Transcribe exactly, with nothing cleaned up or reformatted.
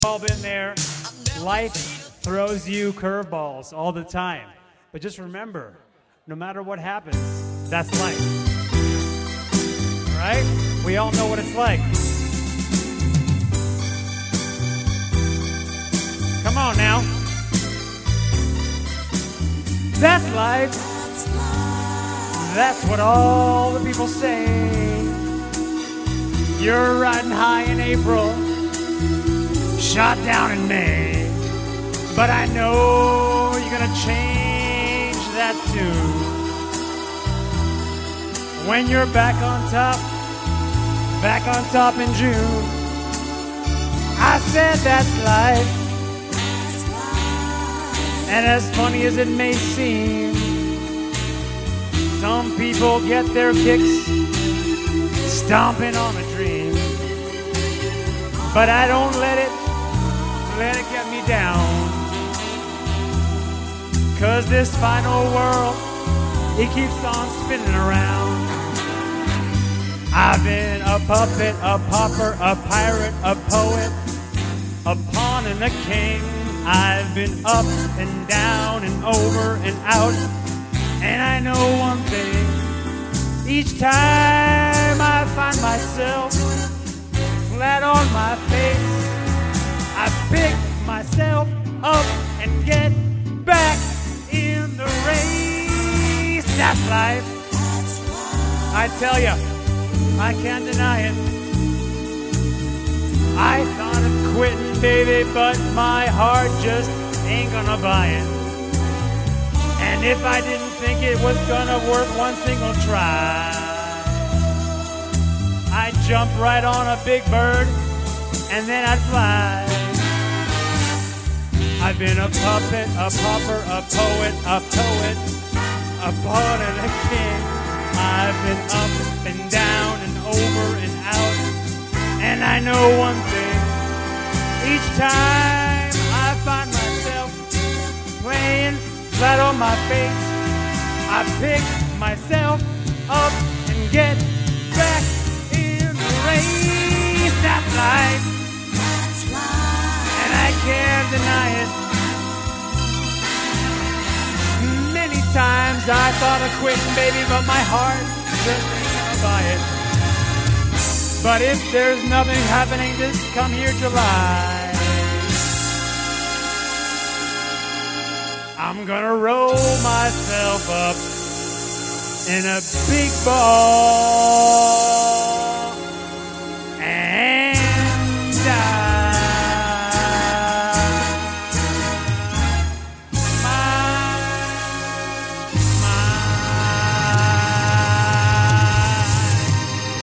All been there. Life throws you curveballs all the time. But just remember, no matter what happens, that's life. Right? We all know what it's like. Come on now. That's life. That's what all the people say. You're riding high in April, shot down in May. But I know you're gonna change that too. When you're back on top, back on top in June. I said that's life. And as funny as it may seem, some people get their kicks stomping on a dream. But I don't let it, let it get me down. Cause this final world, it keeps on spinning around. I've been a puppet, a pauper, a pirate, a poet, a pawn and a king. I've been up and down and over and out. And I know one thing, each time I find myself flat on my face, I pick myself up and get back in the race. That's life. I tell ya, I can't deny it. I thought of quitting, baby, but my heart just ain't gonna buy it. And if I didn't think it was gonna work one single try, I'd jump right on a big bird and then I'd fly. I've been a puppet, a pauper, a poet, a poet, a pawn and a king. I've been up and down and over and out. And I know one thing, each time I find myself playing flat on my face, I pick myself up and get back in the race. That's life. And I can't deny it. Many times I thought of quitting, baby, but my heart just ain't gonna buy it. But if there's nothing happening this come here July, I'm gonna roll myself up in a big ball.